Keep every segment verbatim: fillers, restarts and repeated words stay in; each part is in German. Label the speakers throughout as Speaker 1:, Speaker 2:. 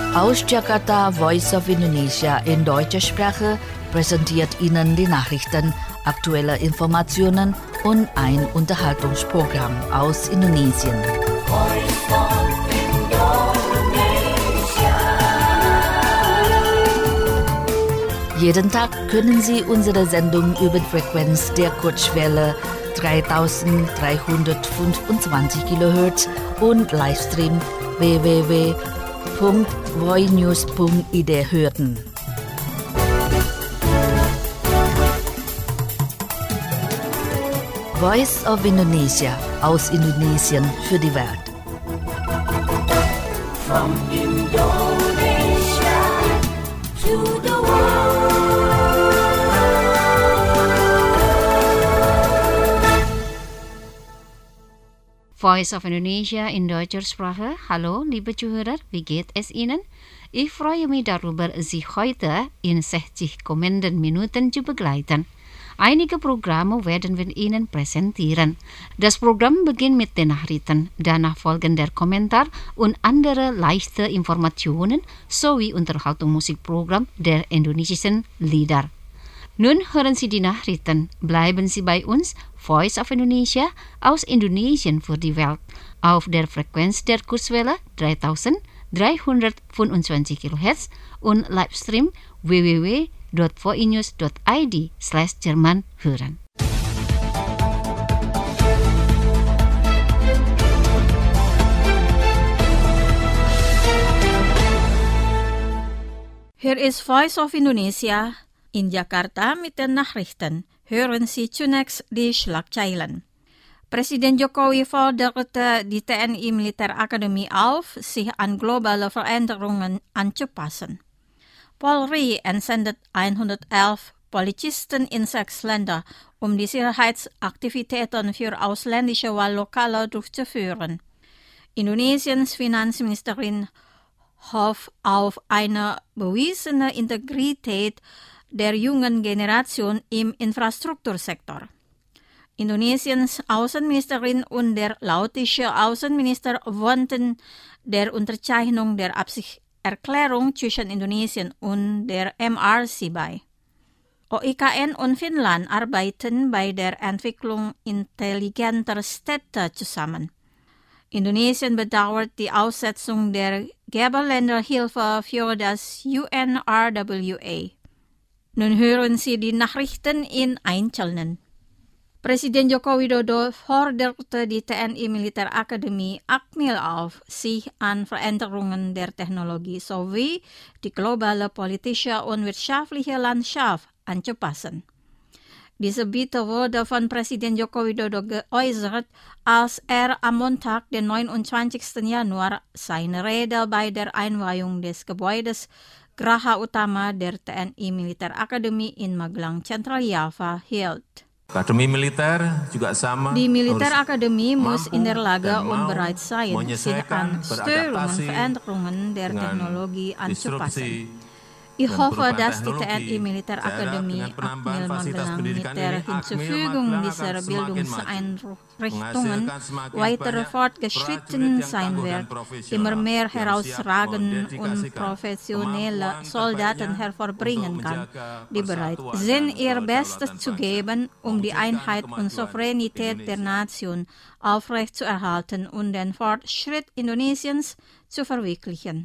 Speaker 1: Aus Jakarta, Voice of Indonesia in deutscher Sprache präsentiert Ihnen die Nachrichten, aktuelle Informationen und ein Unterhaltungsprogramm aus Indonesien. Jeden Tag können Sie unsere Sendung über die Frequenz der Kurzwelle dreitausenddreihundertfünfundzwanzig Kilohertz und Livestream w w w punkt voinews punkt i d hören. Voice of Indonesia aus Indonesien für die Welt.
Speaker 2: From Indonesia to the world.
Speaker 3: Voice of Indonesia in deutscher Sprache. Hallo, liebe Zuhörer, wie geht es Ihnen? Ich freue mich darüber, Sie heute in sechzig kommenden Minuten zu begleiten. Einige Programme werden wir Ihnen präsentieren. Das Programm beginnt mit den Nachrichten, danach folgen der Kommentar und andere leichte Informationen sowie Unterhaltungsmusikprogramm der indonesischen Lieder. Nun hören Sie die Nachrichten. Bleiben Sie bei uns, Voice of Indonesia aus Indonesien für die Welt, auf der Frequenz der Kurzwelle dreitausenddreihundertfünfundzwanzig Kilohertz und Livestream w w w punkt voinews punkt i d slash Jerman hören.
Speaker 4: Hier ist Voice of Indonesia in Jakarta mit den Nachrichten. Hören Sie zunächst die Schlagzeilen. Präsident Jokowi forderte die T N I-Militärakademie auf, sich an globale Veränderungen anzupassen. Polri entsendet hundertelf Polizisten in sechs Länder, um die Sicherheitsaktivitäten für ausländische Wahllokale durchzuführen. Indonesiens Finanzministerin hofft auf eine bewiesene Integrität der jungen Generation im Infrastruktursektor. Indonesiens Außenministerin und der laotische Außenminister wohnten der Unterzeichnung der Absichtserklärung zwischen Indonesien und der M R C bei. O I K N und Finnland arbeiten bei der Entwicklung intelligenter Städte zusammen. Indonesien bedauert die Aussetzung der Geberländerhilfe für das U N R W A. Nun hören Sie die Nachrichten in Einzelnen. Präsident Joko Widodo forderte die T N I-Militärakademie Akmil auf, sich an Veränderungen der Technologie sowie die globale politische und wirtschaftliche Landschaft anzupassen. Diese Bitte wurde von Präsident Joko Widodo geäußert, als er am Montag, den neunundzwanzigsten Januar, seine Rede bei der Einweihung des Gebäudes Geraha Utama der T N I-Militärakademie in Magelang, Zentraljava hielt.
Speaker 5: Akademi Militer juga sama.
Speaker 4: Die Militärakademie muss in der Lage und bereit sein, sich an Störungen und Veränderungen der Technologie anzupassen. Ich hoffe, dass die T N I-Militärakademie Akmil Magelang mit der Hinzufügung dieser Bildungseinrichtungen weiter fortgeschritten sein wird, immer mehr herausragende und professionelle Soldaten hervorbringen kann, die bereit sind, ihr Bestes zu geben, um die Einheit und Souveränität der Nation aufrechtzuerhalten und den Fortschritt Indonesiens zu verwirklichen.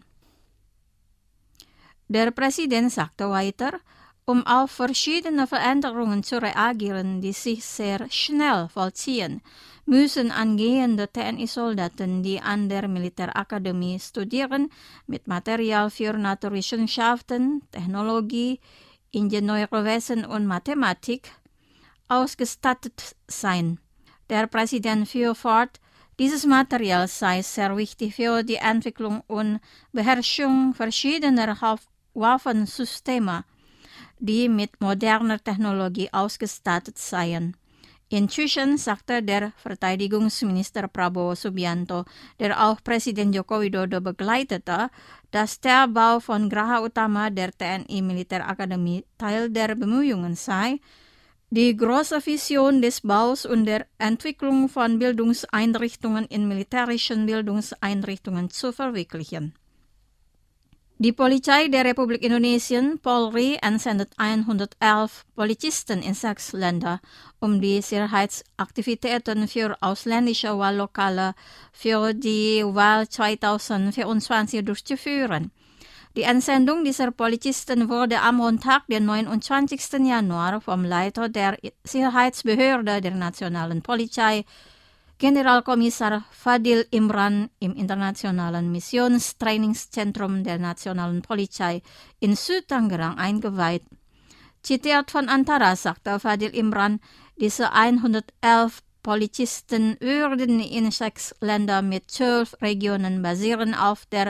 Speaker 4: Der Präsident sagte weiter, um auf verschiedene Veränderungen zu reagieren, die sich sehr schnell vollziehen, müssen angehende T N I-Soldaten, die an der Militärakademie studieren, mit Material für Naturwissenschaften, Technologie, Ingenieurwesen und Mathematik ausgestattet sein. Der Präsident fuhr fort, dieses Material sei sehr wichtig für die Entwicklung und Beherrschung verschiedener Waffensysteme, die mit moderner Technologie ausgestattet seien. Inzwischen sagte der Verteidigungsminister Prabowo Subianto, der auch Präsident Joko Widodo begleitete, dass der Bau von Geraha Utama der T N I-Militärakademie Teil der Bemühungen sei, die große Vision des Baus und der Entwicklung von Bildungseinrichtungen in militärischen Bildungseinrichtungen zu verwirklichen. Die Polizei der Republik Indonesia, Polri, entsendet hundertelf Polizisten in sechs Länder, um die Sicherheitsaktivitäten für ausländische Wahllokale für die Wahl zwanzig vierundzwanzig durchzuführen. Die Entsendung dieser Polizisten wurde am Montag, den neunundzwanzigsten Januar, vom Leiter der Sicherheitsbehörde der Nationalen Polizei, Generalkommissar Fadil Imran, im Internationalen Missionstrainingszentrum der Nationalen Polizei in Südtangerang eingeweiht. Zitiert von Antara sagte Fadil Imran, diese hundertelf Polizisten würden in sechs Ländern mit zwölf Regionen basierend auf der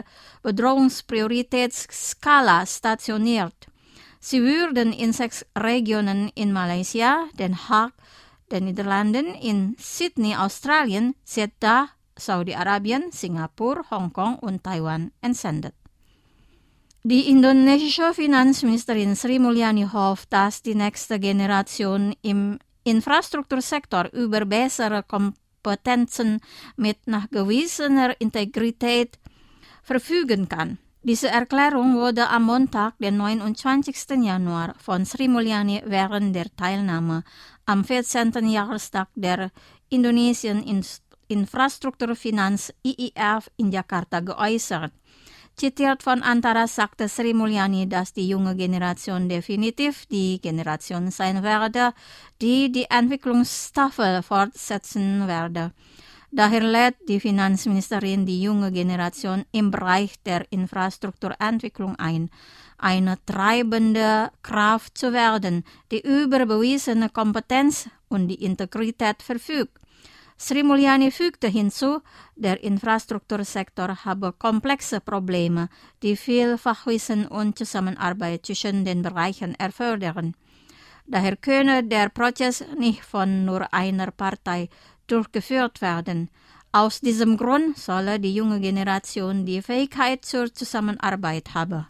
Speaker 4: Bedrohungsprioritätsskala stationiert. Sie würden in sechs Regionen in Malaysia, Den Haag, den Niederlanden, in Sydney, Australien, Jeddah, Saudi-Arabien, Singapur, Hongkong und Taiwan entsendet. Die indonesische Finanzministerin Sri Mulyani hofft, dass die nächste Generation im Infrastruktursektor über bessere Kompetenzen mit nachgewiesener Integrität verfügen kann. Diese Erklärung wurde am Montag, den neunundzwanzigsten Januar, von Sri Mulyani während der Teilnahme am vierzehnten Jahrestag der Indonesian Infrastrukturfinanz I I F in Jakarta geäußert. Zitiert von Antara sagte Sri Mulyani, dass die junge Generation definitiv die Generation sein werde, die die Entwicklungstafel fortsetzen werde. Daher lädt die Finanzministerin die junge Generation im Bereich der Infrastrukturentwicklung ein, eine treibende Kraft zu werden, die über bewiesene Kompetenz und die Integrität verfügt. Sri Mulyani fügte hinzu, der Infrastruktursektor habe komplexe Probleme, die viel Fachwissen und Zusammenarbeit zwischen den Bereichen erfordern. Daher könne der Prozess nicht von nur einer Partei durchgeführt werden. Aus diesem Grund solle die junge Generation die Fähigkeit zur Zusammenarbeit haben.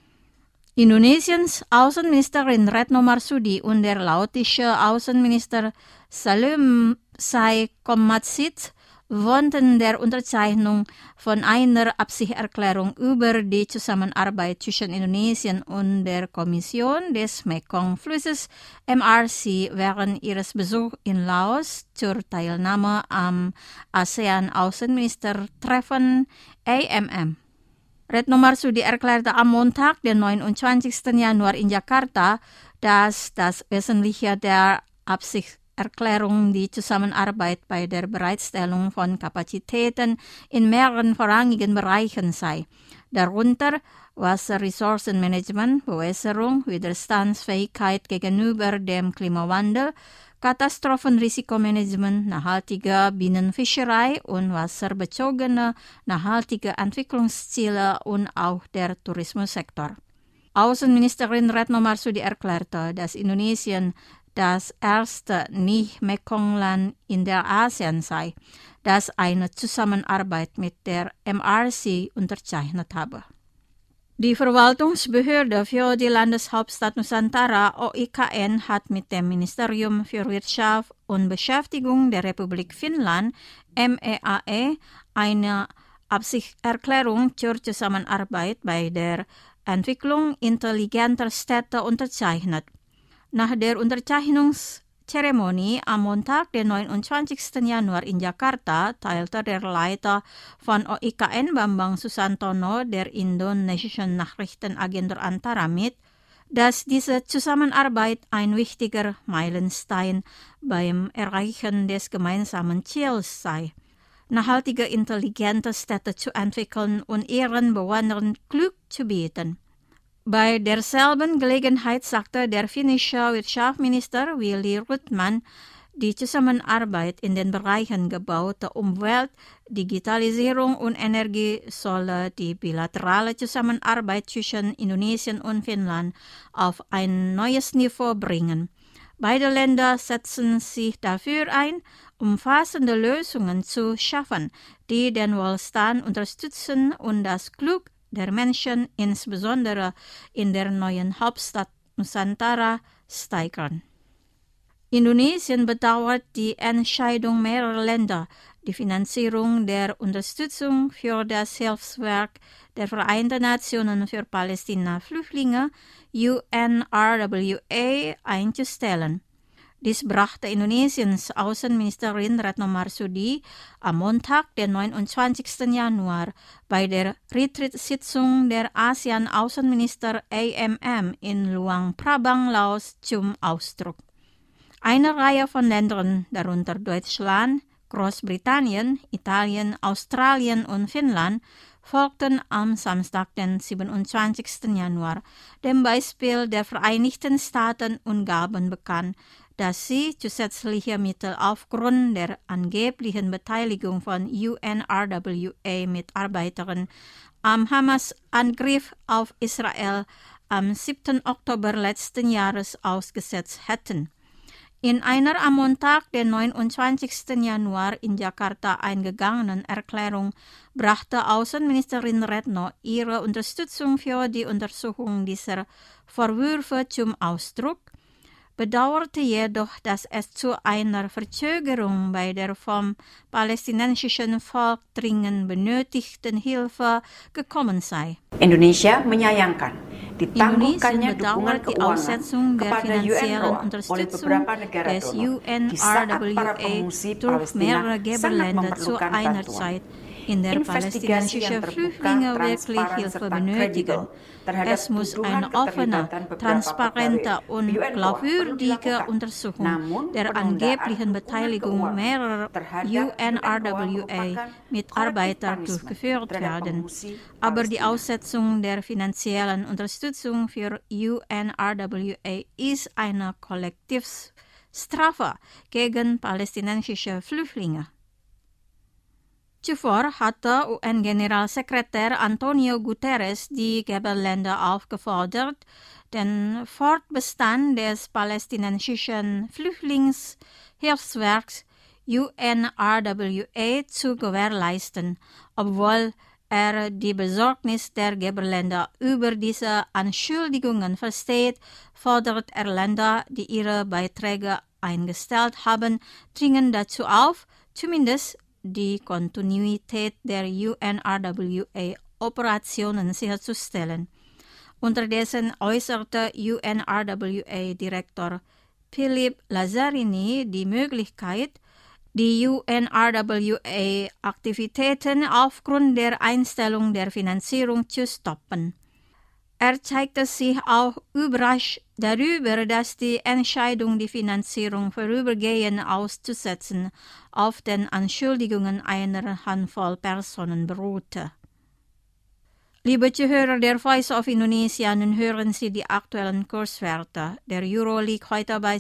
Speaker 4: Indonesiens Außenministerin Retno Marsudi und der laotische Außenminister Salim Sai Kommatsit wollten der Unterzeichnung von einer Absichtserklärung über die Zusammenarbeit zwischen Indonesien und der Kommission des Mekong-Flusses M R C während ihres Besuchs in Laos zur Teilnahme am ASEAN-Außenministertreffen A M M. Retno Marsudi erklärte am Montag, den neunundzwanzigsten Januar in Jakarta, dass das Wesentliche der Absichtserklärung die Zusammenarbeit bei der Bereitstellung von Kapazitäten in mehreren vorrangigen Bereichen sei, darunter Wasserressourcenmanagement, Bewässerung, Widerstandsfähigkeit gegenüber dem Klimawandel, Katastrophenrisikomanagement, nachhaltige Binnenfischerei und wasserbezogene nachhaltige Entwicklungsziele und auch der Tourismussektor. Außenministerin Retno Marsudi erklärte, dass Indonesien das erste Nicht-Mekong-Land in der ASEAN sei, das eine Zusammenarbeit mit der M R C unterzeichnet habe. Die Verwaltungsbehörde für die Landeshauptstadt Nusantara O I K N hat mit dem Ministerium für Wirtschaft und Beschäftigung der Republik Finnland M E A E eine Absichtserklärung zur Zusammenarbeit bei der Entwicklung intelligenter Städte unterzeichnet. Nach der Unterzeichnungszeremonie am Montag, den neunundzwanzigsten Januar in Jakarta, teilte der Leiter von O I K N Bambang Susantono der indonesischen Nachrichtenagentur Antara mit, dass diese Zusammenarbeit ein wichtiger Meilenstein beim Erreichen des gemeinsamen Ziels sei, nachhaltige intelligente Städte zu entwickeln und ihren Bewohnern Glück zu bieten. Bei derselben Gelegenheit sagte der finnische Wirtschaftsminister Willy Rudman, die Zusammenarbeit in den Bereichen gebaute Umwelt, Digitalisierung und Energie solle die bilaterale Zusammenarbeit zwischen Indonesien und Finnland auf ein neues Niveau bringen. Beide Länder setzen sich dafür ein, umfassende Lösungen zu schaffen, die den Wohlstand unterstützen und das Glück der Menschen, insbesondere in der neuen Hauptstadt Nusantara, steigern. Indonesien bedauert die Entscheidung mehrerer Länder, die Finanzierung der Unterstützung für das Hilfswerk der Vereinten Nationen für Palästina-Flüchtlinge, U N R W A, einzustellen. Dies brachte Indonesiens Außenministerin Retno Marsudi am Montag, den neunundzwanzigsten Januar, bei der Retreat-Sitzung der ASEAN-Außenminister A M M in Luang Prabang, Laos, zum Ausdruck. Eine Reihe von Ländern, darunter Deutschland, Großbritannien, Italien, Australien und Finnland, folgten am Samstag, den siebenundzwanzigsten Januar, dem Beispiel der Vereinigten Staaten und gaben bekannt, dass sie zusätzliche Mittel aufgrund der angeblichen Beteiligung von U N R W A-Mitarbeitern am Hamas-Angriff auf Israel am siebten Oktober letzten Jahres ausgesetzt hätten. In einer am Montag, den neunundzwanzigsten Januar in Jakarta eingegangenen Erklärung brachte Außenministerin Retno ihre Unterstützung für die Untersuchung dieser Vorwürfe zum Ausdruck, bedauerte jedoch, dass es zu einer Verzögerung bei der vom palästinensischen Volk dringend benötigten Hilfe gekommen sei.
Speaker 6: Indonesia menyayangkan ditangguhkannya
Speaker 4: Indonesien
Speaker 6: dukungan
Speaker 4: bedauert die
Speaker 6: keuangan
Speaker 4: Aussetzung der
Speaker 6: kepada U N
Speaker 4: finanziellen
Speaker 6: R W A oleh
Speaker 4: Unterstützung
Speaker 6: beberapa negara
Speaker 4: des
Speaker 6: donor
Speaker 4: U N
Speaker 6: di
Speaker 4: R
Speaker 6: saat
Speaker 4: W
Speaker 6: para
Speaker 4: A
Speaker 6: pengungsi
Speaker 4: durch
Speaker 6: Palestina
Speaker 4: mehrere
Speaker 6: sangat
Speaker 4: Geberländer zu
Speaker 6: memerlukan
Speaker 4: einer
Speaker 6: bantuan.
Speaker 4: Zeit, in der
Speaker 6: Investigasi
Speaker 4: palästinensische
Speaker 6: yang terbuka,
Speaker 4: Flüchtlinge wirklich
Speaker 6: transparan,
Speaker 4: Hilfe
Speaker 6: serta
Speaker 4: benötigen.
Speaker 6: kredibel terhadap
Speaker 4: Es muss
Speaker 6: tuduhan
Speaker 4: eine offene,
Speaker 6: keterlibatan beberapa
Speaker 4: transparente
Speaker 6: pegawai
Speaker 4: und
Speaker 6: U N R W A perlu
Speaker 4: glaubwürdige
Speaker 6: dilakukan.
Speaker 4: Untersuchung
Speaker 6: Namun,
Speaker 4: der
Speaker 6: penundaan
Speaker 4: angeblichen
Speaker 6: dukungan
Speaker 4: Beteiligung
Speaker 6: keuangan
Speaker 4: mehrerer
Speaker 6: terhadap
Speaker 4: U N R W
Speaker 6: merupakan
Speaker 4: A-Mitarbeiter
Speaker 6: kolektif
Speaker 4: durchgeführt
Speaker 6: punishment terhadap
Speaker 4: werden.
Speaker 6: pengungsi
Speaker 4: Aber die
Speaker 6: Palestina.
Speaker 4: Aussetzung der finanziellen Unterstützung für U N R W A ist eine Kollektivstrafe gegen palästinensische Flüchtlinge. Zuvor hatte U N-Generalsekretär Antonio Guterres die Geberländer aufgefordert, den Fortbestand des palästinensischen Flüchtlingshilfswerks U N R W A zu gewährleisten, obwohl er die Besorgnis der Geberländer über diese Anschuldigungen versteht, fordert er Länder, die ihre Beiträge eingestellt haben, dringend dazu auf, zumindest die Kontinuität der U N R W A-Operationen sicherzustellen. Unterdessen äußerte U N R W A-Direktor Philip Lazzarini die Möglichkeit, die U N R W A-Aktivitäten aufgrund der Einstellung der Finanzierung zu stoppen. Er zeigte sich auch überrascht darüber, dass die Entscheidung, die Finanzierung vorübergehend auszusetzen, auf den Anschuldigungen einer Handvoll Personen beruhte. Liebe Zuhörer der Voice of Indonesia, nun hören Sie die aktuellen Kurswerte. Der Euro liegt heute bei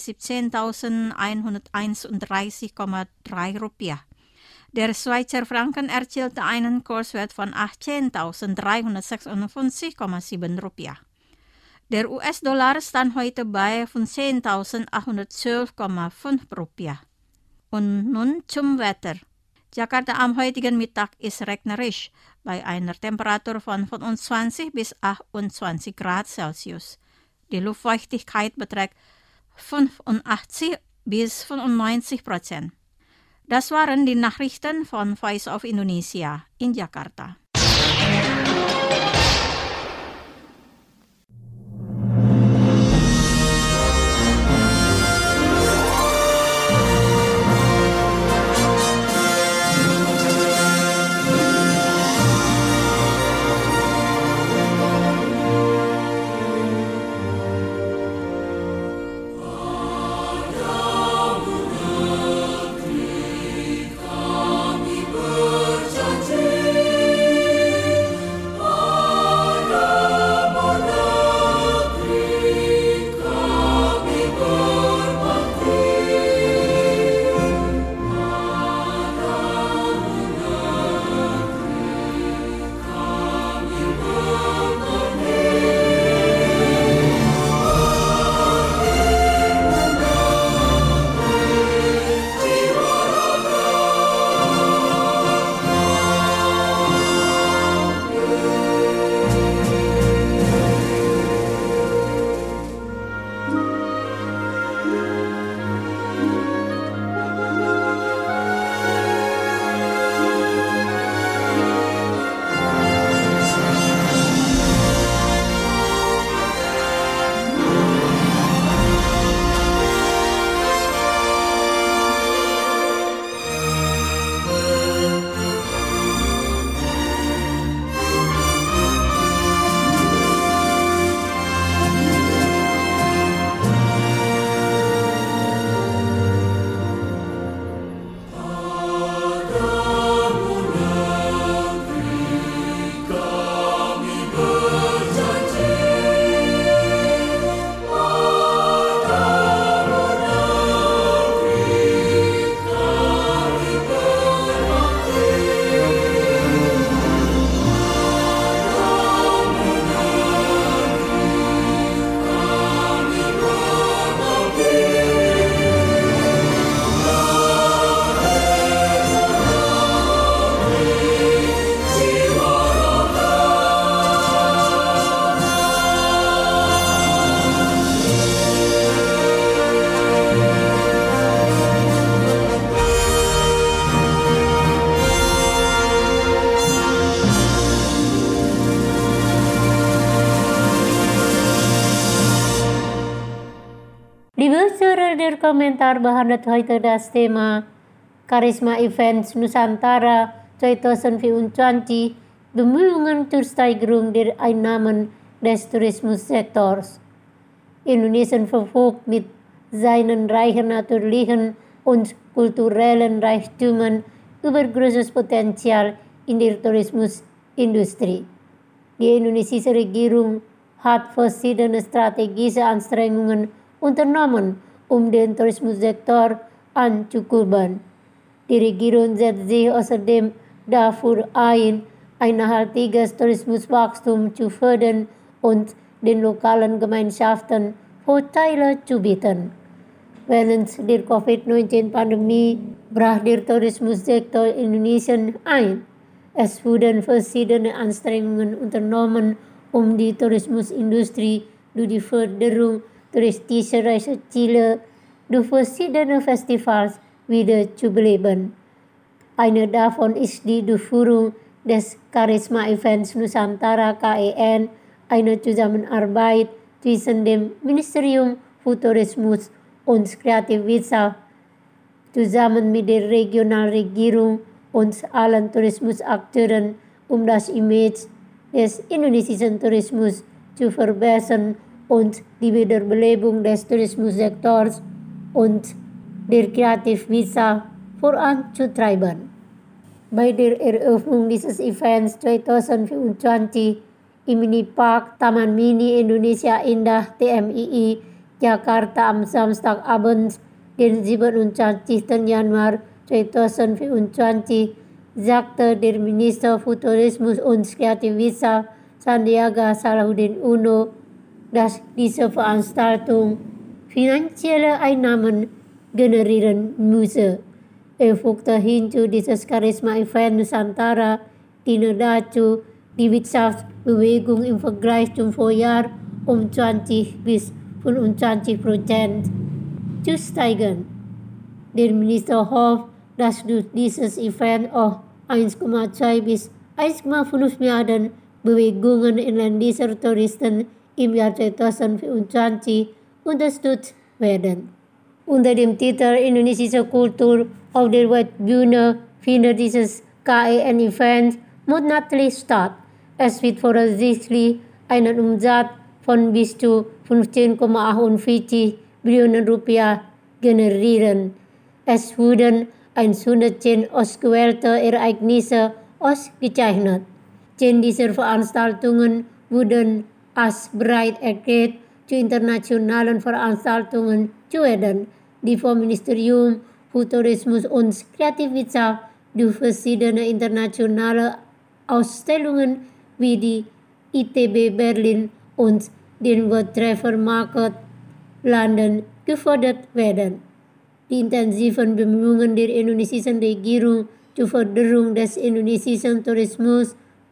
Speaker 4: siebzehntausendeinhunderteinunddreißig Komma drei Rupiah. Der Schweizer Franken erzielte einen Kurswert von achtzehntausenddreihundertsechsundfünfzig Komma sieben Rupiah. Der U S-Dollar stand heute bei fünfzehntausendachthundertzwölf Komma fünf Rupiah. Und nun zum Wetter. Jakarta am heutigen Mittag ist regnerisch bei einer Temperatur von fünfundzwanzig bis achtundzwanzig Grad Celsius. Die Luftfeuchtigkeit beträgt fünfundachtzig bis fünfundneunzig Prozent. Das waren die Nachrichten von Voice of Indonesia in Jakarta.
Speaker 2: Berjanji
Speaker 7: komentar behandlat heute das Thema Charisma Events Nusantara zwanzig vierundzwanzig, Bemühungen zur Steigerung der Einnahmen des Tourismussektors. Indonesien verfügt mit seinen reichen natürlichen und kulturellen Reichtümern über großes Potenzial in der Tourismusindustrie. Die indonesische Regierung hat verschiedene strategische Anstrengungen unternommen, um den Tourismussektor anzukurbeln. Die Regierung setzt sich außerdem dafür ein, ein nachhaltiges Tourismuswachstum zu fördern und den lokalen Gemeinschaften Vorteile zu bieten. Während der Covid neunzehn Pandemie brach der Tourismussektor Indonesien ein. Es wurden verschiedene Anstrengungen unternommen, um die Tourismusindustrie durch die Förderung touristischer Reiseziele durch verschiedene Festivals wieder zu beleben. Eine davon ist die Durchführung des Charisma Events Nusantara K E N, eine Zusammenarbeit zwischen dem Ministerium für Tourismus und Kreativwirtschaft zusammen mit der Regionalregierung und allen Tourismusakteuren, um das Image des indonesischen Tourismus zu verbessern und die Wiederbelebung des Tourismussektors und der Kreativwirtschaft voranzutreiben. Bei der Eröffnung dieses Events zwanzig vierundzwanzig im Mini-Park Taman Mini Indonesia Indah T M I I Jakarta am Samstagabend, den siebenundzwanzigsten Januar zwanzig vierundzwanzig, sagte der Minister für Tourismus und Kreativwirtschaft Sandiaga Salahuddin Uno, dass diese Veranstaltung finanzielle Einnahmen generieren müsse. Er fügte hinzu, dieses Charisma-Event Nusantara diene dazu, die Wirtschaftsbewegung im Vergleich zum Vorjahr um zwanzig bis fünfundzwanzig Prozent zu steigern. Der Minister hofft, dass durch dieses Event auch eins Komma zwei bis eins Komma fünf Milliarden Bewegungen inländischer Touristen im Jahr zwanzig vierundzwanzig unterstützt werden. Unter dem Titel Indonesische Kultur auf der Weltbühne findet dieses K E N-Event monatlich statt. Es wird voraussichtlich einen Umsatz von bis zu fünfzehn Komma achtundvierzig Billionen Rupiah generieren. Es wurden hundertzehn ausgewählte Ereignisse ausgezeichnet. Zehn dieser Veranstaltungen wurden als bereit erklärt, zu internationalen Veranstaltungen zu werden, die vom Ministerium für Tourismus und Kreativwirtschaft durch verschiedene internationale Ausstellungen wie die I T B Berlin und den World Travel Market London gefördert werden. Die intensiven Bemühungen der indonesischen Regierung zur Förderung des indonesischen Tourismus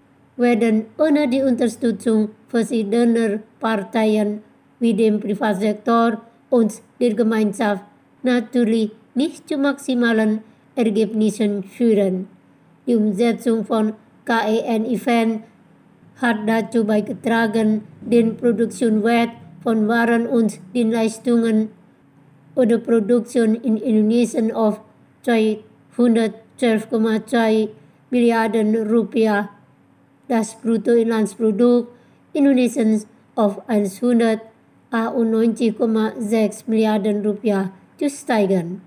Speaker 7: werden ohne die Unterstützung verschiedener Parteien wie dem Privatsektor und der Gemeinschaft natürlich nicht zu maximalen Ergebnissen führen. Die Umsetzung von K E N-Event hat dazu beigetragen, den Produktionswert von Waren und Dienstleistungen oder Produktion in Indonesien auf zweihundertzwölf Komma zwei Milliarden Rupiah, das Bruttoinlandsprodukt Indonesiens auf hundertachtundneunzig Komma sechs Milliarden Rupiah zu steigern.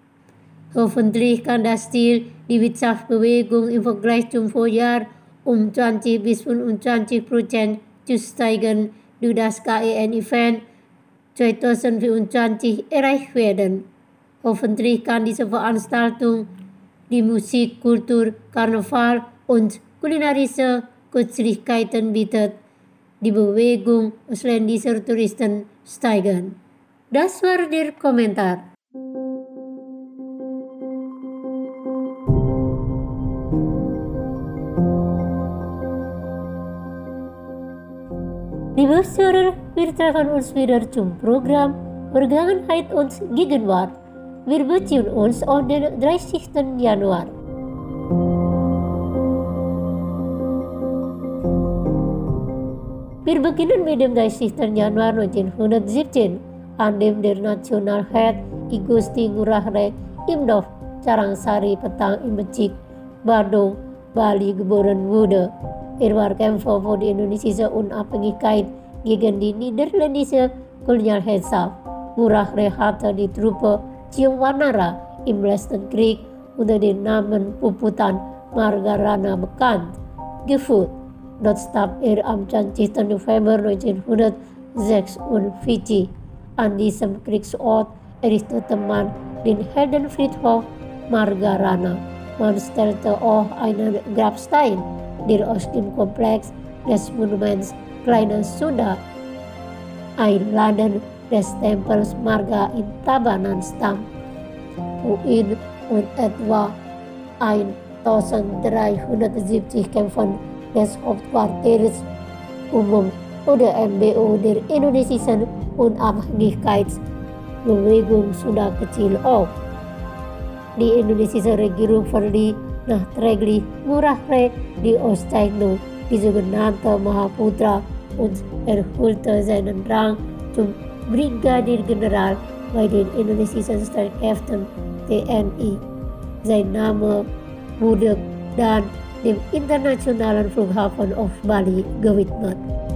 Speaker 7: Hoffentlich kann das Ziel, die Wirtschaftsbewegung im Vergleich zum Vorjahr um zwanzig bis fünfundzwanzig Prozent zu steigern, durch das K E N-Event zwanzig vierundzwanzig erreicht werden. Hoffentlich kann diese Veranstaltung die Musik, Kultur, Karneval und kulinarische Köstlichkeiten bietet, die Bewegung ausländischer Touristen steigern. Das war der Kommentar. Liebe Hörer, wir treffen uns wieder zum Programm Vergangenheit und Gegenwart. Wir beziehen uns auf den dreißigsten Januar. Wir beginnen mit dem dreißigsten Januar neunzehnhundertsiebzehn, an dem der Nationalheld Igusti Ngurah Re Imdof Carangsari Petang Imbecik Badung Bali Geboren Wude Irwar Kämpfer voor de Indonesische Unabhängigkeit gegen die Niederländische Kolonialherrschaft. Ngurah Re hatte die Truppe Cium Wanara im Letzten Krieg unter dem Namen Puputan Margarana bekannt geführt. Dort starb er am zwanzigsten November neunzehnhundertsechsundvierzig. An diesem Kriegsort errichtete man den Heldenfriedhof Margarana. Man stellte auch einen Grabstein, der aus dem Komplex des Monuments Kleine Sunda, Einladen des Tempels Marga in Tabanan stammt, wohin und etwa eintausenddreihundertsiebzig Kämpfer des Hauptquartiers Umum oder M B O der Indonesischen Unabhängigkeitsbewegung sudah kecil auf. Die indonesische Regierung verlieh nachträglich Ngurah Re die Auszeichnung, die sogenannte Mahaputra, und erholte seinen Rang zum Brigadir-General bei den indonesischen Streitkräften T N I. Sein Name wurde dann dem internationalen Flughafen auf Bali gewidmet.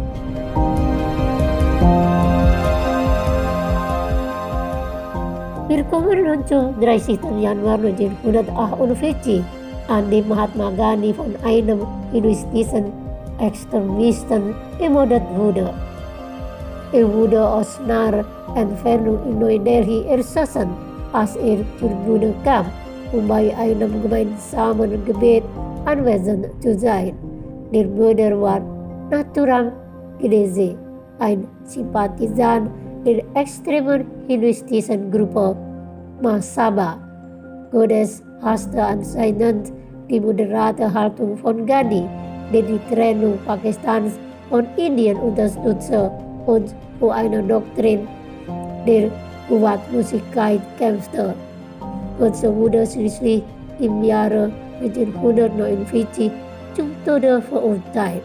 Speaker 7: Wir kommen nun zum dreißigsten Januar neunzehnhundertachtundvierzig, an dem Mahatma Gandhi von einem hinduistischen Extremisten ermordet wurde. Er wurde aus naher Entfernung in Neu-Delhi erschossen, als er zur Bühne kam, um bei einem gemeinsamen Gebet anwesend zu sein. Der Mörder war Nathuram Godse, ein Sympathisant der extremen hinduistischen Gruppe Mahasabha. Godse hasste anscheinend die moderate Haltung von Gandhi, der die Trennung Pakistans von Indien unterstützte und für eine Doktrin der Uwatlosigkeit kämpfte. Godse wurde schließlich im Jahre neunzehnhundertneunundvierzig zum Tode verurteilt.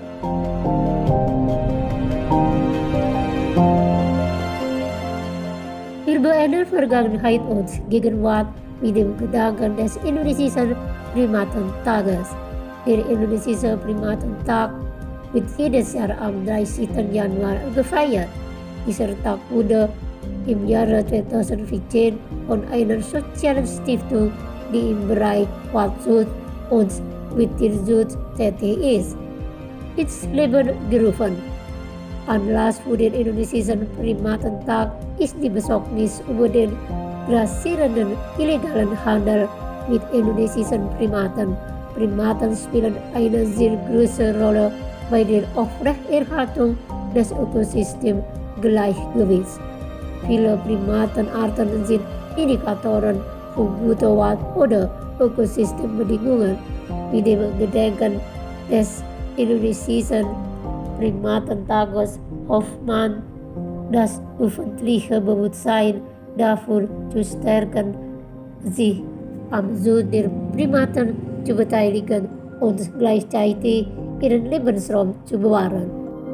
Speaker 7: Wir beenden Vergangenheit und Gegenwart mit dem Gedanken des Indonesischen Primatentages. Der Indonesische Primatentag wird jedes Jahr am dreißigsten Januar gefeiert. Dieser Tag wurde im Jahre zweitausendvierzehn von einer sozialen Stiftung, die im Bereich Waldschutz und Wildtierschutz tätig ist, ins Leben gerufen. Anlass für den Indonesischen Primatentag ist die Besorgnis über den grassierenden illegalen Handel mit indonesischen Primaten. Primaten spielen eine sehr große Rolle bei der Aufrechterhaltung des Ökosystemgleichgewichts. Viele Primatenarten sind Indikatoren für gute Wald- oder Ökosystembedingungen. Mit dem Gedenken des Indonesischen Primatentages hofft man, das öffentliche Bewusstsein dafür zu stärken, sich am Schutz der Primaten zu beteiligen und gleichzeitig ihren Lebensraum zu bewahren.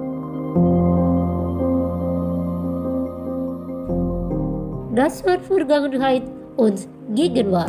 Speaker 7: Das war Vergangenheit und Gegenwart.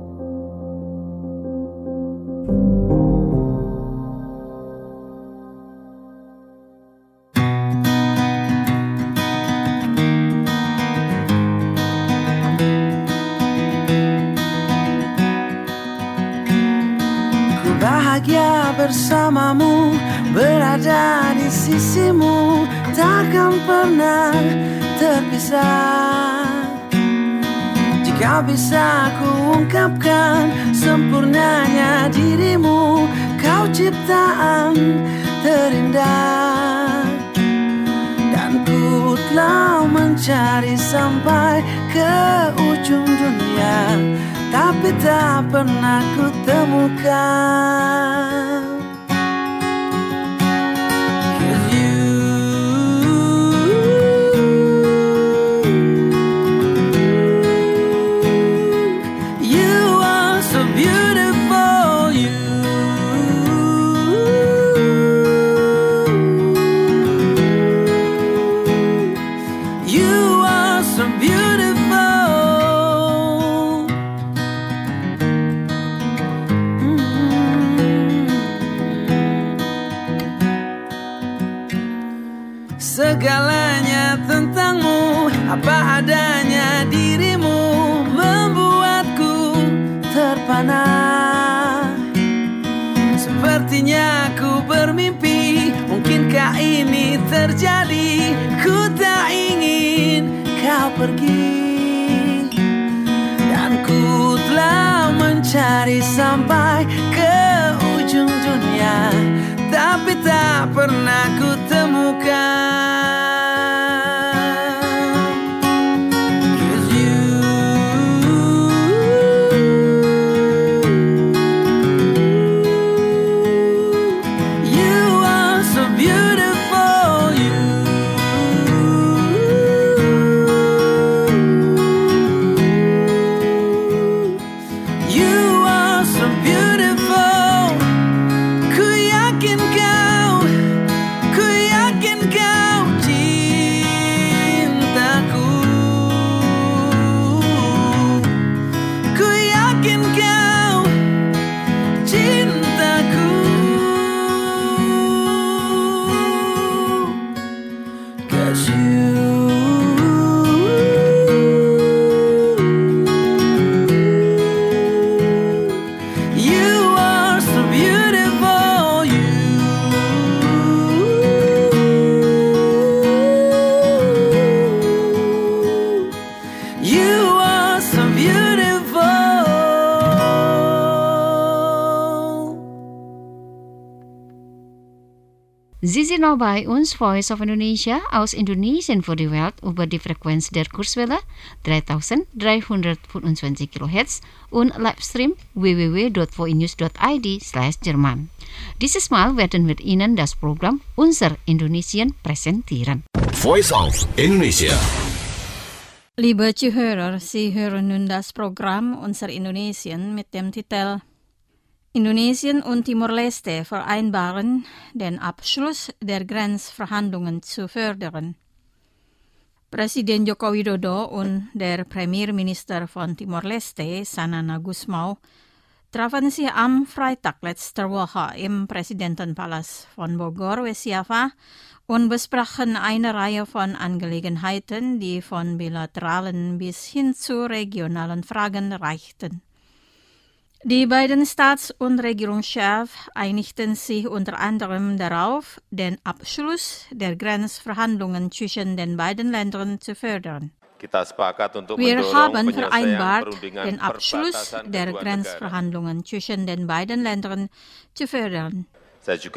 Speaker 8: Bahagia bersamamu, berada di sisimu, takkan pernah terpisah. Jika bisa ku ungkapkan sempurnanya dirimu, kau ciptaan terindah. Dan ku telah mencari sampai ke ujung dunia, tapi tak pernah ku temukan. Cause you, you are so beautiful, you. You are so beautiful. segalanya tentangmu, apa adanya dirimu membuatku terpana. Sepertinya ku bermimpi, mungkinkah ini terjadi? Ku tak ingin kau pergi, dan ku telah mencari sampai ke ujung dunia, tapi tak pernah ku temukan.
Speaker 3: Sie sind noch bei uns, Voice of Indonesia, aus Indonesien für die Welt über die Frequenz der Kurzwelle dreitausenddreihundertfünfundzwanzig Kilohertz und Livestream w w w punkt voinews punkt i d slash Jerman. Dieses Mal werden wir Ihnen das Programm Unser Indonesien präsentieren.
Speaker 9: Voice of Indonesia.
Speaker 4: Liebe Zuhörer, Sie hören nun das Programm Unser Indonesien mit dem Titel Indonesien und Timor-Leste vereinbaren, den Abschluss der Grenzverhandlungen zu fördern. Presiden Joko Widodo und der Premierminister von Timor-Leste, Sanana Gusmao, trafen sich am Freitag letzter Woche im Präsidentenpalast von Bogor, West Java, und besprachen eine Reihe von Angelegenheiten, die von bilateralen bis hin zu regionalen Fragen reichten. Die beiden Staats- und Regierungschefs einigten sich unter anderem darauf, den Abschluss der Grenzverhandlungen zwischen den beiden Ländern zu fördern. Wir haben vereinbart, den Abschluss der Grenzverhandlungen zwischen den beiden Ländern zu fördern. Ich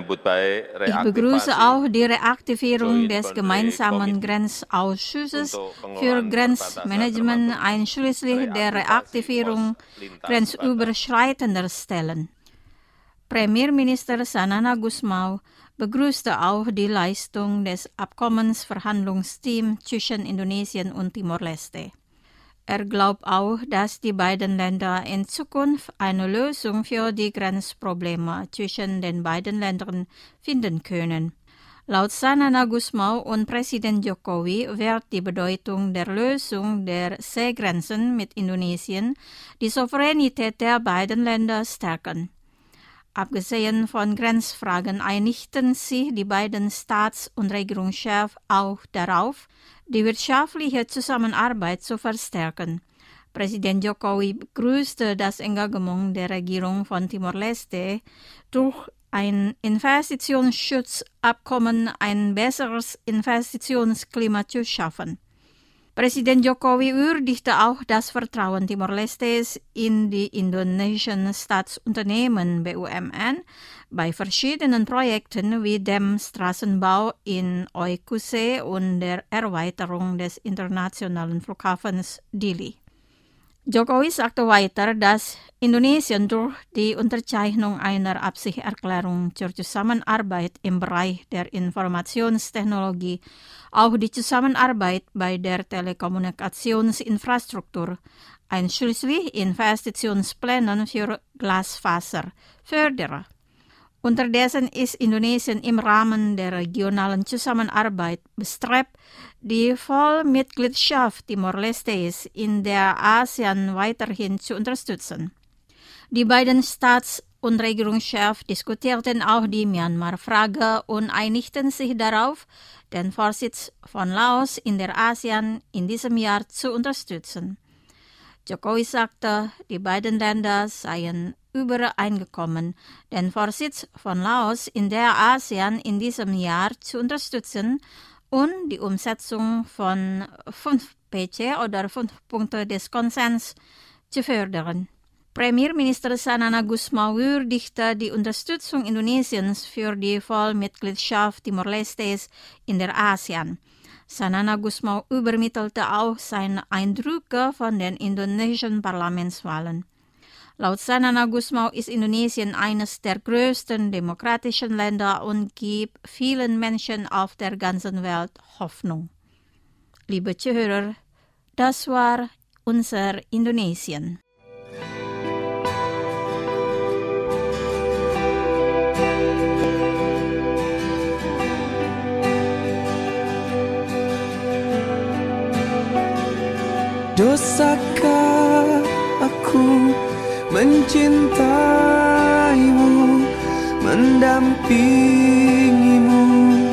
Speaker 4: begrüße auch die Reaktivierung des gemeinsamen Grenzausschusses für Grenzmanagement einschließlich der Reaktivierung grenzüberschreitender Stellen. Premierminister Sanana Gusmao begrüßte auch die Leistung des Abkommensverhandlungsteams zwischen Indonesien und Timor-Leste. Er glaubt auch, dass die beiden Länder in Zukunft eine Lösung für die Grenzprobleme zwischen den beiden Ländern finden können. Laut Sanana Gusmao und Präsident Jokowi wird die Bedeutung der Lösung der Seegrenzen mit Indonesien die Souveränität der beiden Länder stärken. Abgesehen von Grenzfragen einigten sich die beiden Staats- und Regierungschefs auch darauf, die wirtschaftliche Zusammenarbeit zu verstärken. Präsident Jokowi begrüßte das Engagement der Regierung von Timor-Leste, durch ein Investitionsschutzabkommen ein besseres Investitionsklima zu schaffen. Präsident Jokowi würdigte auch das Vertrauen Timor-Lestes in die indonesischen Staatsunternehmen B U M N bei verschiedenen Projekten wie dem Straßenbau in Oikuse und der Erweiterung des internationalen Flughafens Dili. Jokowi sagte weiter, dass Indonesien durch die Unterzeichnung einer Absichtserklärung zur Zusammenarbeit im Bereich der Informationstechnologie auch die Zusammenarbeit bei der Telekommunikationsinfrastruktur, einschließlich Investitionsplänen für Glasfaser, fördere. Unterdessen ist Indonesien im Rahmen der regionalen Zusammenarbeit bestrebt, die Vollmitgliedschaft Timor-Lestes in der ASEAN weiterhin zu unterstützen. Die beiden Staats- und Regierungschefs diskutierten auch die Myanmar-Frage und einigten sich darauf, den Vorsitz von Laos in der ASEAN in diesem Jahr zu unterstützen. Jokowi sagte, die beiden Länder seien übereingekommen, den Vorsitz von Laos in der ASEAN in diesem Jahr zu unterstützen und die Umsetzung von fünf P C oder fünf Punkte des Konsens zu fördern. Premierminister Sanana Gusmao würdigte die Unterstützung Indonesiens für die Vollmitgliedschaft Timor-Lestes in der ASEAN. Sanana Gusmao übermittelte auch seine Eindrücke von den indonesischen Parlamentswahlen. Laut Sanana Gusmao ist Indonesien eines der größten demokratischen Länder und gibt vielen Menschen auf der ganzen Welt Hoffnung. Liebe Zuhörer, das war unser Indonesien.
Speaker 8: Dosakah aku mencintaimu, mendampingimu,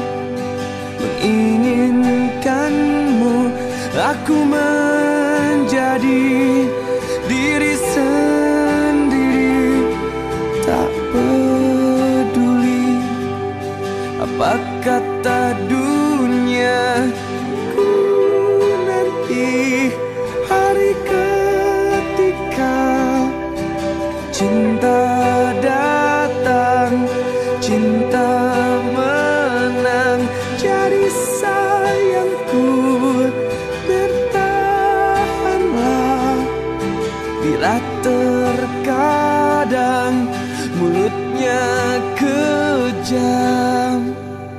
Speaker 8: menginginkanmu, aku menjadi diri sendiri, tak peduli apa kata dunia. Ku nanti hari ketika cinta datang, cinta menang, jadi sayangku bertahanlah. Bila terkadang mulutnya kejam,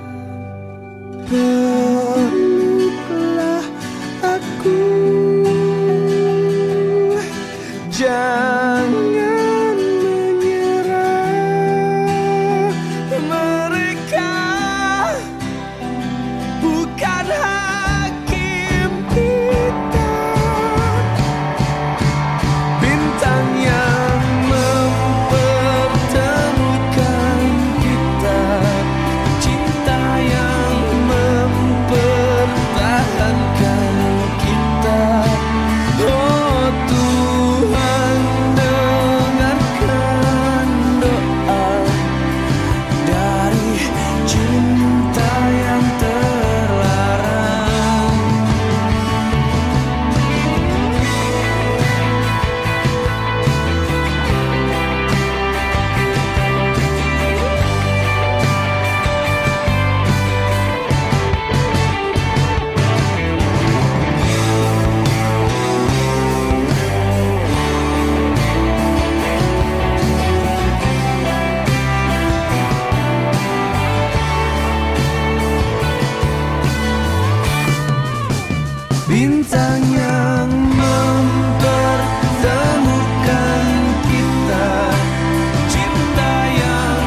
Speaker 8: peluklah aku. Jangan menyerah, mereka bukan hakim kita. Bintang yang mempertemukan kita, cinta yang mempertahankan kita. Oh Tuhan, dengarkan doa dari cinta yang terlarang. Bintang yang mempertemukan kita, cinta yang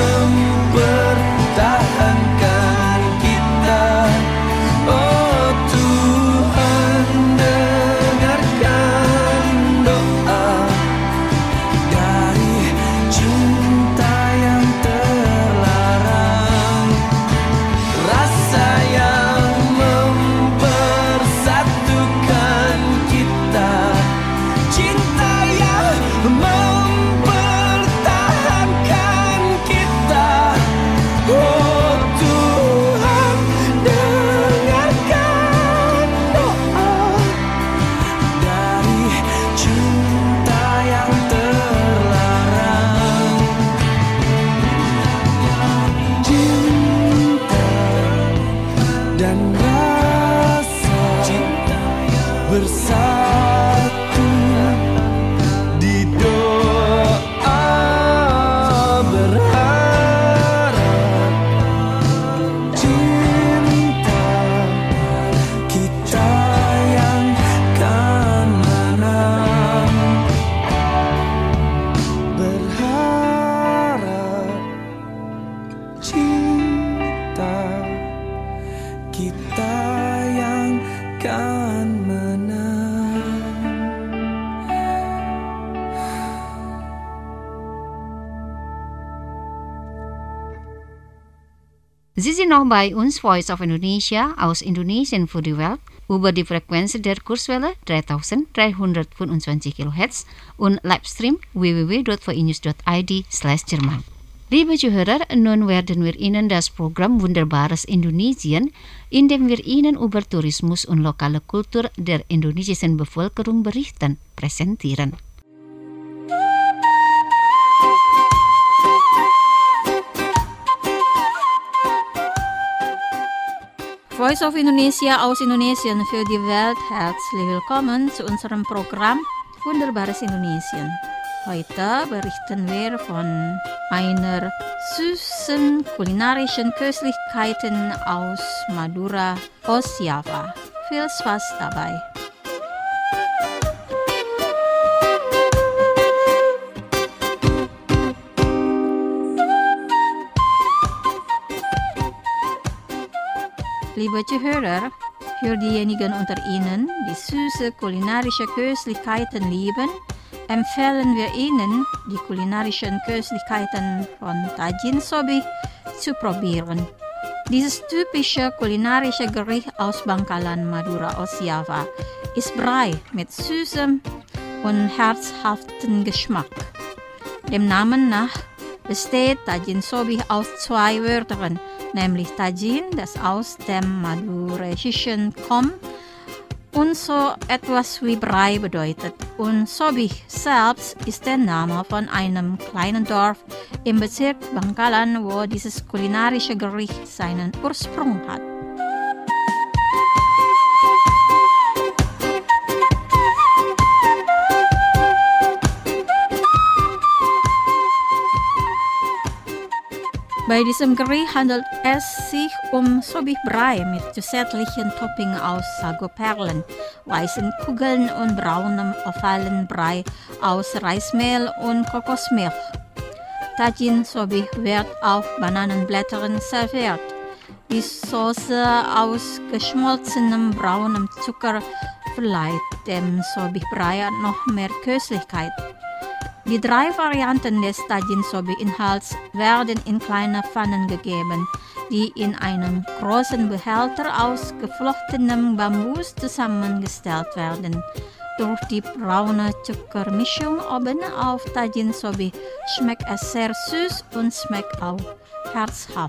Speaker 8: mempertahankan kita. Oh Tuhan, dengarkan doa dari cinta yang terlarang. Rasa yang mempersatukan
Speaker 3: Sie sind noch bei uns, Voice of Indonesia, aus Indonesien für die Welt, über die Frequenz der Kurzwelle dreitausenddreihundertfünfundzwanzig Kilohertz und Livestream w w w punkt v i news punkt i d slash Jerman. Liebe Zuhörer, nun werden wir Ihnen das Programm Wunderbares Indonesien, in dem wir Ihnen über Tourismus und lokale Kultur der indonesischen Bevölkerung berichten, präsentieren.
Speaker 4: Voice of Indonesia aus Indonesien für die Welt. Herzlich willkommen zu unserem Programm Wunderbares Indonesien. Heute berichten wir von einer süßen kulinarischen Köstlichkeiten aus Madura, Ostjava. Viel Spaß dabei! Liebe Zuhörer, für diejenigen unter Ihnen, die süße kulinarische Köstlichkeiten lieben, empfehlen wir Ihnen, die kulinarischen Köstlichkeiten von Tajin Sobih zu probieren. Dieses typische kulinarische Gericht aus Bangkalan, Madura, Ostjava ist Brei mit süßem und herzhaftem Geschmack. Dem Namen nach besteht Tajin Sobih aus zwei Wörtern, nämlich Tajin, das aus dem Maduresischen kommt und so etwas wie Brei bedeutet. Und Sobih selbst ist der Name von einem kleinen Dorf im Bezirk Bangkalan, wo dieses kulinarische Gericht seinen Ursprung hat. Bei diesem Gericht handelt es sich um Sobih Brei mit zusätzlichen Topping aus Sagoperlen, weißen Kugeln und braunem ovalen Brei aus Reismehl und Kokosmilch. Tajin Sobih wird auf Bananenblättern serviert. Die Soße aus geschmolzenem braunem Zucker verleiht dem Sobih Brei noch mehr Köstlichkeit. Die drei Varianten des Tajin Sobih-Inhalts werden in kleine Pfannen gegeben, die in einem großen Behälter aus geflochtenem Bambus zusammengestellt werden. Durch die braune Zuckermischung oben auf Tajin Sobih schmeckt es sehr süß und schmeckt auch herzhaft.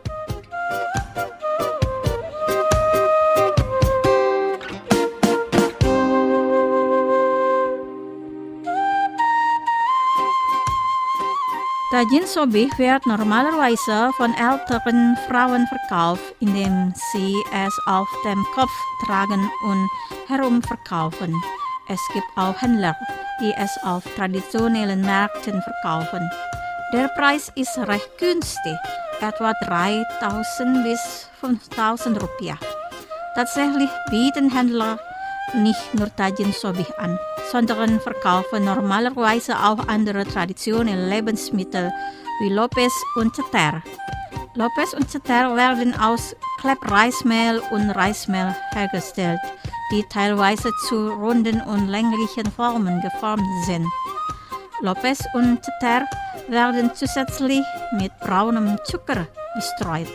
Speaker 4: Tajin Sobih wird normalerweise von älteren Frauen verkauft, indem sie es auf dem Kopf tragen und herumverkaufen. Es gibt auch Händler, die es auf traditionellen Märkten verkaufen. Der Preis ist recht günstig, etwa dreitausend bis fünftausend Rupiah. Tatsächlich bieten Händler nicht nur Tajin Sobih an, sondern verkaufen normalerweise auch andere traditionelle Lebensmittel wie Lopes und Ceter. Lopes und Ceter werden aus Klebreismehl und Reismehl hergestellt, die teilweise zu runden und länglichen Formen geformt sind. Lopes und Ceter werden zusätzlich mit braunem Zucker bestreut.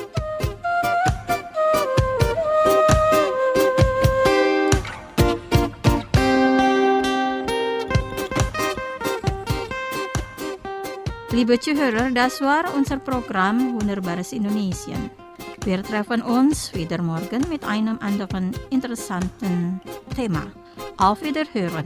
Speaker 4: Liebe Zuhörer, das war unser Programm Wunderbares Indonesien. Wir treffen uns wieder morgen mit einem anderen interessanten Thema. Auf Wiederhören!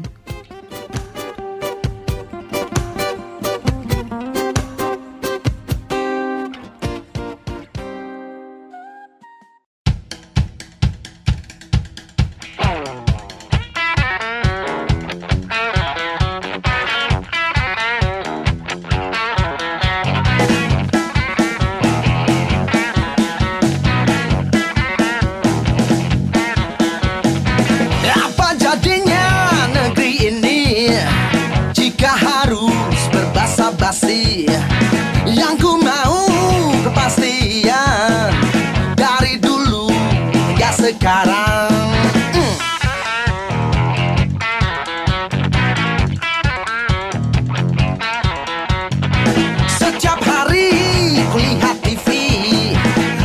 Speaker 8: Yang ku mau kepastian dari dulu hingga sekarang. mm. Setiap hari kulihat T V,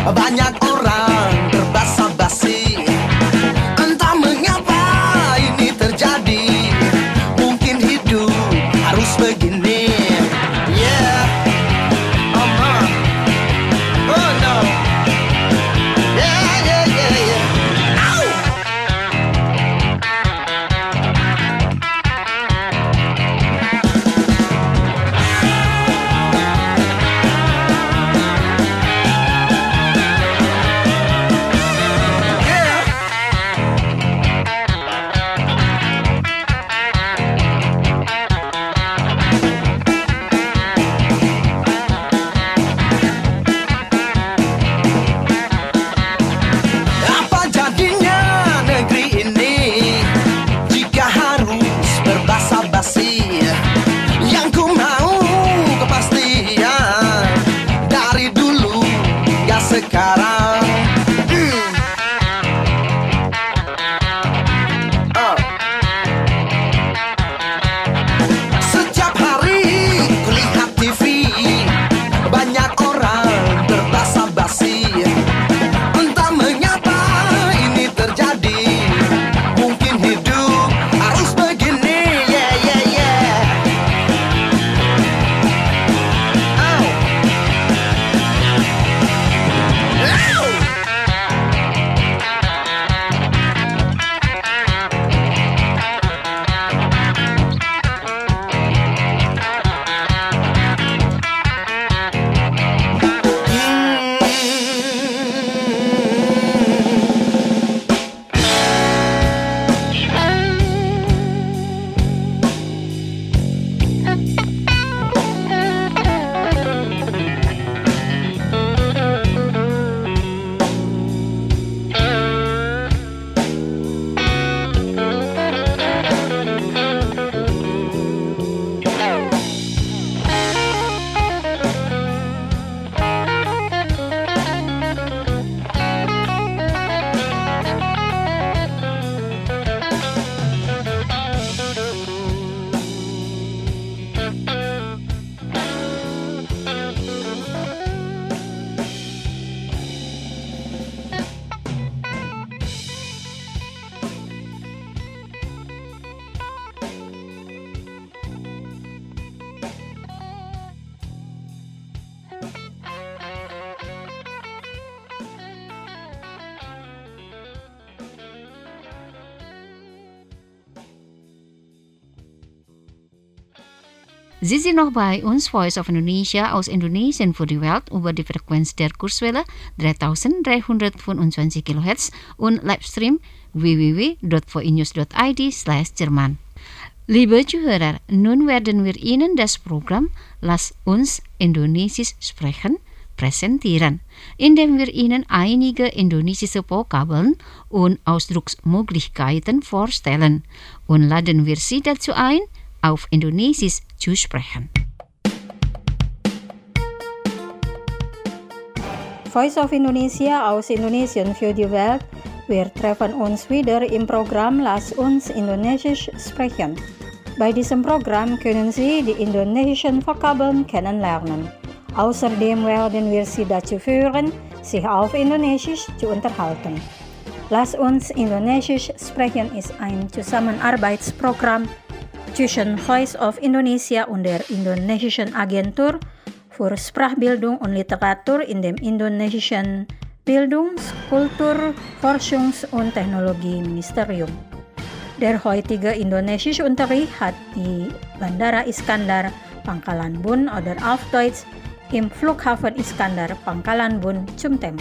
Speaker 3: Sie sind noch bei uns, Voice of Indonesia aus Indonesien für die Welt über die Frequenz der Kurzwelle dreitausenddreihundertfünfundzwanzig Kilohertz und Livestream w w w dot voinews dot i d slash Jerman. Liebe Zuhörer, nun werden wir Ihnen das Programm Lass uns Indonesisch sprechen präsentieren, indem wir Ihnen einige indonesische Vokabeln und Ausdrucksmöglichkeiten vorstellen und laden wir Sie dazu ein, auf Indonesisch zu sprechen.
Speaker 4: Voice of Indonesia aus Indonesien für die Welt. Wir treffen uns wieder im Programm Lass uns Indonesisch sprechen. Bei diesem Programm können Sie die indonesischen Vokabeln kennenlernen. Außerdem werden wir Sie dazu führen, sich auf Indonesisch zu unterhalten. Lass uns Indonesisch sprechen ist ein Zusammenarbeitsprogramm zwischen Voice of Indonesia und der Indonesischen Agentur für Sprachbildung und Literatur in dem indonesischen Bildungs-, Kultur-, Forschungs- und Technologieministerium. Der heutige Indonesischunterricht hat die Bandara Iskandar Pangkalan Bun oder auf Deutsch im Flughafen Iskandar Pangkalan Bun zum Thema.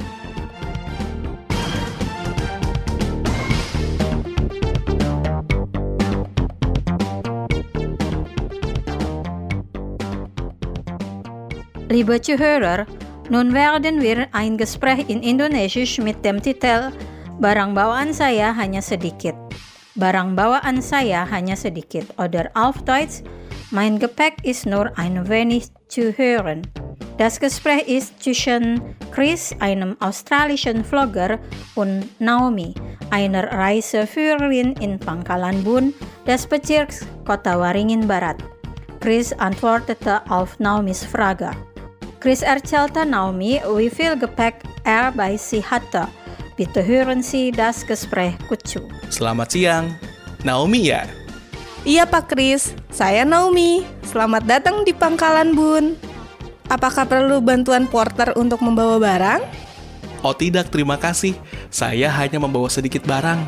Speaker 4: Liebe Zuhörer, nun werden wir ein Gespräch in Indonesisch mit dem Titel Barang bawaan saya hanya sedikit. Barang bawaan saya hanya sedikit oder auf Deutsch Mein Gepäck ist nur ein wenig zu hören. Das Gespräch ist zwischen Chris, einem australischen Vlogger, und Naomi, einer Reiseführerin in Pangkalan Bun des Bezirks Kota Waringin Barat. Chris antwortete auf Naomis Frage. Chris erzählte Naomi, wie viel Gepäck er bei sie hatte. Bitte hören Sie das Gespräch gut zu.
Speaker 10: Selamat siang, Naomi ya?
Speaker 11: Iya Pak Chris, saya Naomi. Selamat datang di Pangkalan Bun. Apakah perlu bantuan porter untuk membawa barang?
Speaker 10: Oh tidak, terima kasih. Saya hanya membawa sedikit barang.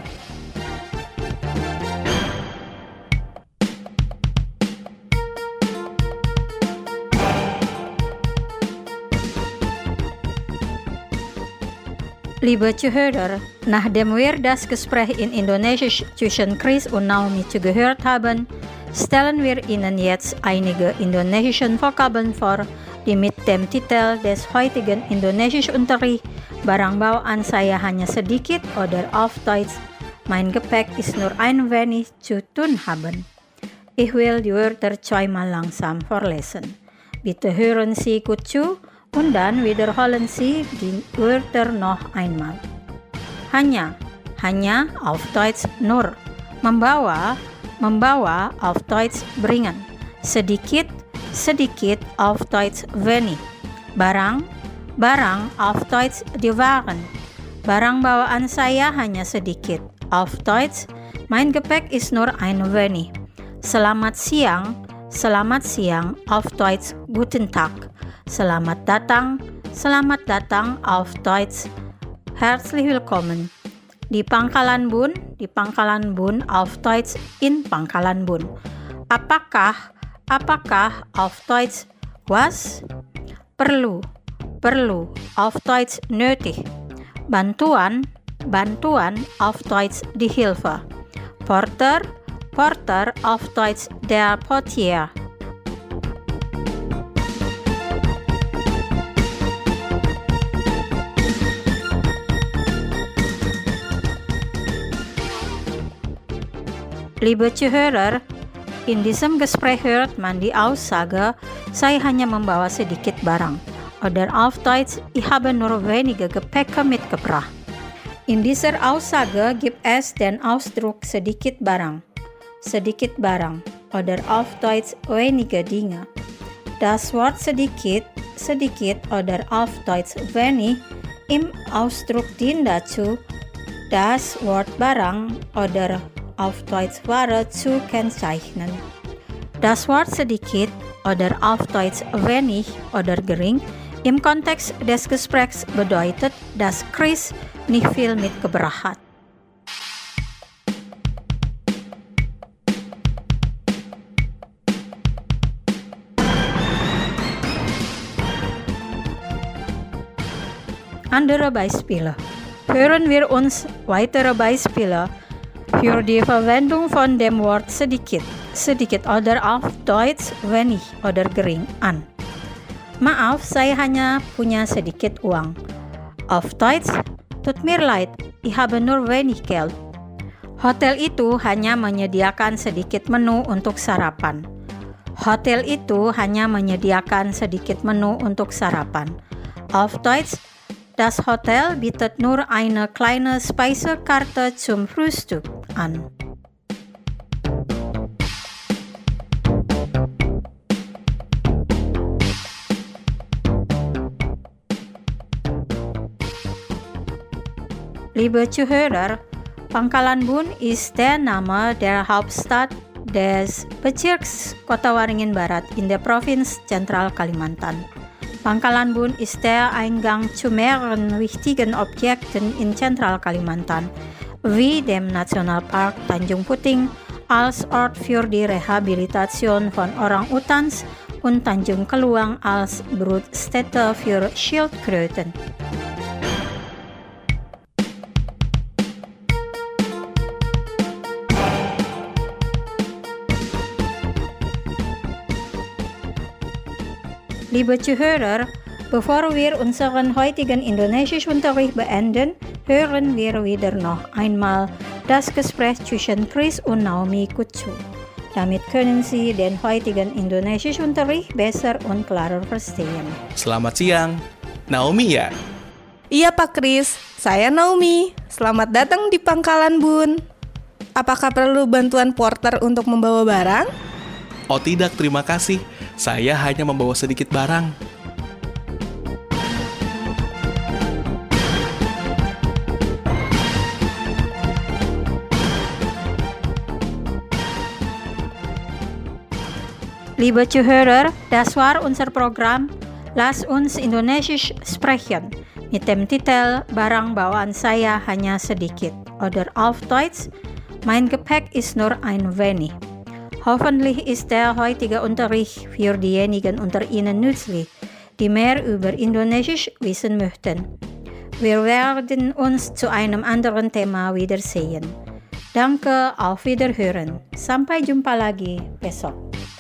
Speaker 4: Liebe Zuhörer, nachdem wir das Gespräch in Indonesisch zwischen Chris und Naomi zugehört haben, stellen wir Ihnen jetzt einige indonesische Vokabeln vor, die mit dem Titel des heutigen Indonesischunterrichts Barang bawaan saya hanya sedikit oder auf Deutsch Mein Gepäck ist nur ein wenig zu tun haben. Ich will die Wörter zweimal langsam vorlesen. Bitte hören Sie gut zu und dann wiederholen Sie die Wörter noch einmal. Hanya, hanya auf Deutsch nur. Membawa, membawa auf Deutsch bringen. Sedikit, sedikit auf Deutsch wenig. Barang, barang auf Deutsch die Waren. Barang bawaan saya hanya sedikit. Auf Deutsch, mein Gepäck ist nur ein wenig. Selamat siang, selamat siang auf Deutsch guten Tag. Selamat datang, selamat datang auf Deutsch herzlich willkommen. Di Pangkalan Bun, di Pangkalan Bun auf Deutsch in Pangkalan Bun. Apakah, apakah auf Deutsch was? Perlu, perlu auf Deutsch nötig. Bantuan, bantuan auf Deutsch die Hilfe. Porter, porter auf Deutsch der Portier. Liebe Zuhörer, in diesem Gespräch hört man die Aussage, saya hanya membawa sedikit barang. Oder auf Deutsch, ich habe nur wenige Gepäcke mitgebracht. In dieser Aussage gibt es den Ausdruck sedikit barang. Sedikit barang. Oder auf Deutsch wenige Dinge. Das Wort sedikit, sedikit oder auf Deutsch wenig im Ausdruck dient dazu, das Wort barang oder auf Deutsch Ware zu kennzeichnen. Das Wort sedikit oder auf Deutsch wenig oder gering im Kontext des Gesprächs bedeutet, dass Chris nicht viel mitgebracht hat. andere Beispiele. Hören wir uns weitere Beispiele für die Verwendung von dem Wort sedikit, sedikit oder auf Deutsch wenig oder gering an. Maaf, saya hanya punya sedikit uang. Auf Deutsch, tut mir leid, ich habe nur wenig Geld. Hotel itu hanya menyediakan sedikit menu untuk sarapan. Hotel itu hanya menyediakan sedikit menu untuk sarapan. Auf Deutsch, das Hotel bietet nur eine kleine Speisekarte zum Frühstück an. Liebe Zuhörer, Pangkalan Bun ist der Name der Hauptstadt des Bezirks Kota Waringin Barat in der Provinz Zentral Kalimantan. Pangkalan Bun ist der Eingang zu mehreren wichtigen Objekten in Zentral Kalimantan, wie dem Nationalpark Tanjung Puting als Ort für die Rehabilitation von Orang-Utans und Tanjung Keluang als Brutstätte für Schildkröten. Liebe Zuhörer, bevor wir unseren heutigen Indonesischunterricht beenden, hören wir wieder noch einmal das Gespräch zwischen Chris und Naomi Kutsu. Damit können Sie den heutigen Indonesischunterricht besser und klarer verstehen.
Speaker 10: Selamat siang, Naomi ya?
Speaker 11: Iya Pak Chris, saya Naomi. Selamat datang di Pangkalan Bun. Apakah perlu bantuan porter untuk membawa barang?
Speaker 10: Oh tidak, terima kasih. Saya hanya membawa sedikit barang.
Speaker 4: Liebe Zuhörer, das war unser Programm Lass uns Indonesisch sprechen mit dem Titel Barang bawaan saya hanya sedikit oder auf Deutsch Mein Gepäck ist nur ein wenig. Hoffentlich ist der heutige Unterricht für diejenigen unter Ihnen nützlich, die mehr über Indonesisch wissen möchten. Wir werden uns zu einem anderen Thema wiedersehen. Danke, auf Wiederhören. Sampai jumpa lagi besok.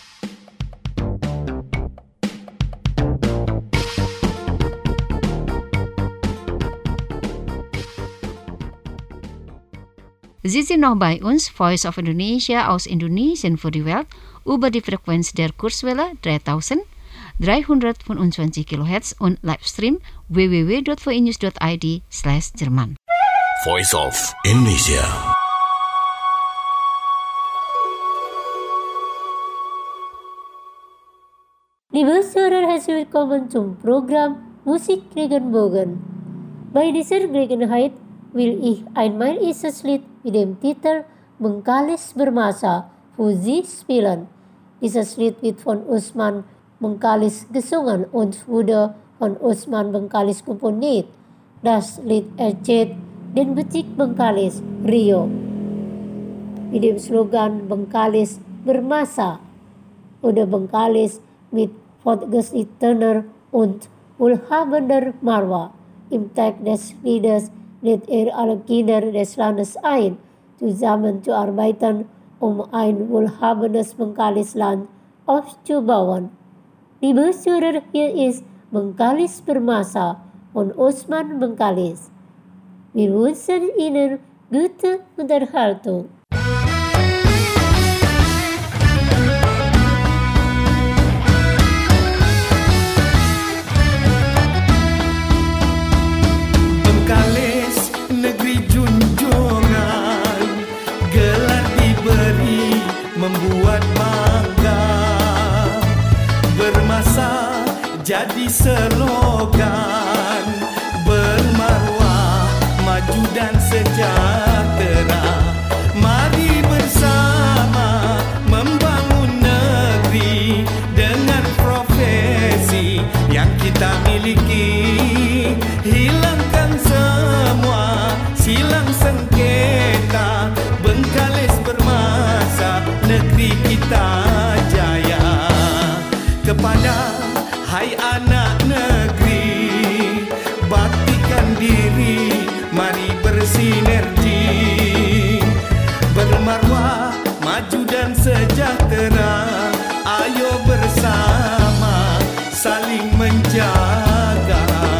Speaker 3: Sie sind noch bei uns, Voice of Indonesia aus Indonesien für die Welt, über die Frequenz der Kurzwelle dreitausenddreihundertfünfundzwanzig Kilohertz und Livestream w w w dot v i news dot i d slash Jerman.
Speaker 9: Voice of Indonesia.
Speaker 7: Liebe Hörer, herzlich willkommen zum Programm Musik Regenbogen. Bei dieser Gelegenheit will ich einmal dieses Lied mit dem Titel Bengkalis Bermasa für Sie spielen. Dieses Lied wird von Usman Bengkalis gesungen und wurde von Usman Bengkalis komponiert. Das Lied erzählt den Bezirk Bengkalis, Rio, mit dem Slogan Bengkalis Bermasa oder Bengkalis mit Fortgeschrittener und wohlhabender Marwa. Im Text des Liedes lädt er alle Kinder des Landes ein, zusammenzuarbeiten, um ein wohlhabendes Bengkalis-Land aufzubauen. Liebe Hörer, hier ist Bengkalis Bermasa von Usman Bengkalis. Wir wünschen Ihnen gute Unterhaltung.
Speaker 12: Membuat bangga, bermasa jadi slogan, bermarwah, maju dan sejahtera. Mari bersama membangun negeri dengan profesi yang kita miliki. Hilangkan semua silang sengketa, Bengkalis bermasa, negeri kita jaya. Kepada hai anak negeri, baktikan bersinergi, bermarwah, maju dan sejahtera. Ayo bersama saling menjaga.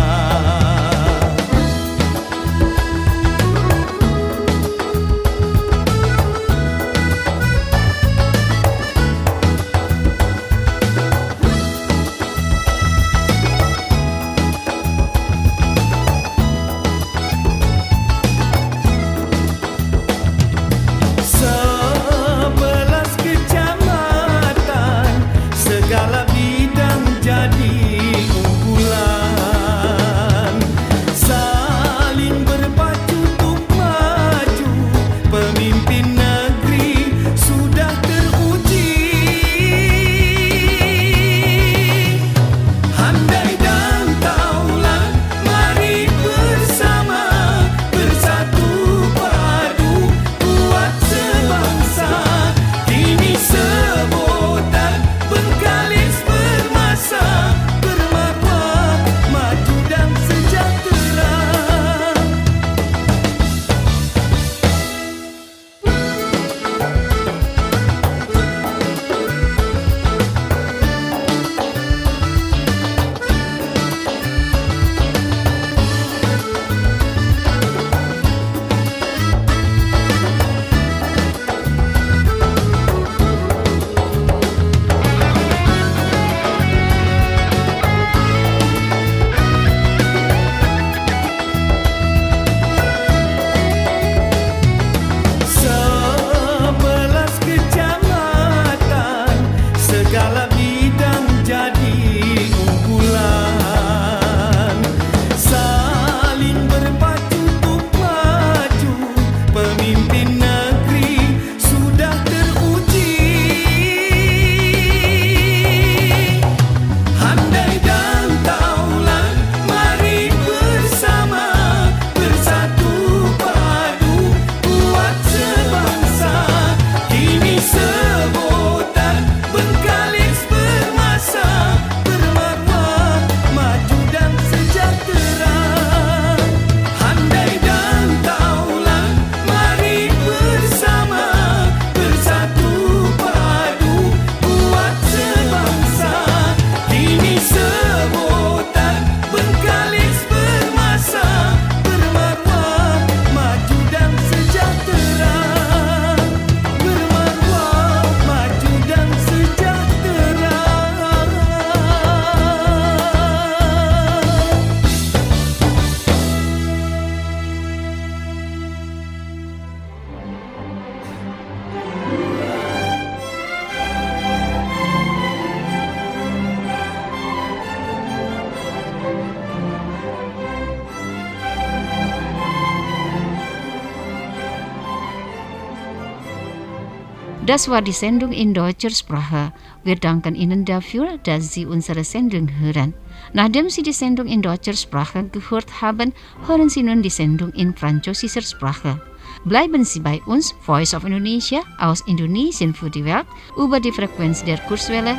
Speaker 3: Das war die Sendung in deutscher Sprache. Wir danken Ihnen dafür, dass Sie unsere Sendung hören. Nachdem Sie die Sendung in deutscher Sprache gehört haben, hören Sie nun die Sendung in französischer Sprache. Bleiben Sie bei uns, Voice of Indonesia, aus Indonesien für die Welt, über die Frequenz der Kurzwelle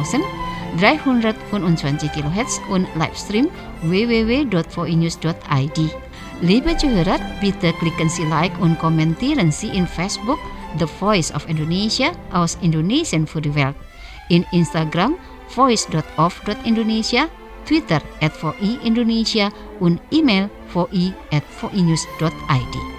Speaker 3: dreitausenddreihundertfünfundzwanzig Kilohertz und Livestream w w w punkt v i news punkt i d. Liebe Zuhörer, bitte klicken Sie Like und kommentieren Sie in Facebook The Voice of Indonesia aus Indonesien für die Welt, in Instagram voice punkt of punkt indonesia, Twitter at v i indonesia und E-Mail v i at v i news punkt i d.